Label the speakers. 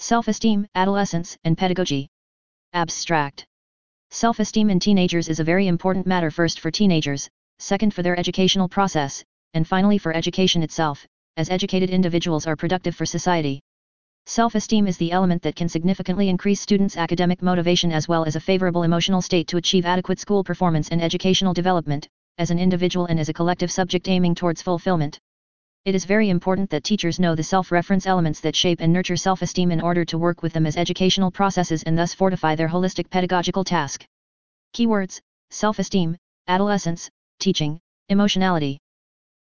Speaker 1: Self-esteem, adolescence, and pedagogy. Abstract. Self-esteem in teenagers is a very important matter, first for teenagers, second for their educational process, and finally for education itself, as educated individuals are productive for society. Self-esteem is the element that can significantly increase students' academic motivation as well as a favorable emotional state to achieve adequate school performance and educational development, as an individual and as a collective subject aiming towards fulfillment. It is very important that teachers know the self-reference elements that shape and nurture self-esteem in order to work with them as educational processes and thus fortify their holistic pedagogical task. Keywords: self-esteem, adolescence, teaching, emotionality.